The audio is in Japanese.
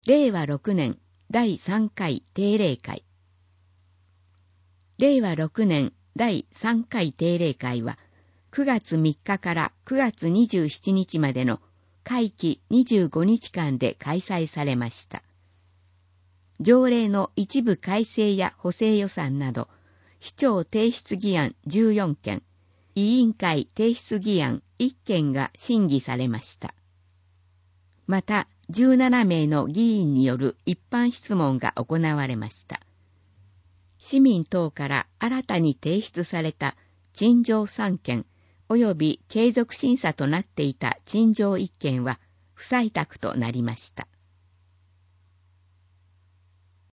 令和6年第3回定例会。令和6年第3回定例会は、9月3日から9月27日までの会期25日間で開催されました。条例の一部改正や補正予算など、市長提出議案14件、委員会提出議案1件が審議されました。また、17名の議員による一般質問が行われました。市民等から新たに提出された陳情3件及び継続審査となっていた陳情1件は不採択となりました。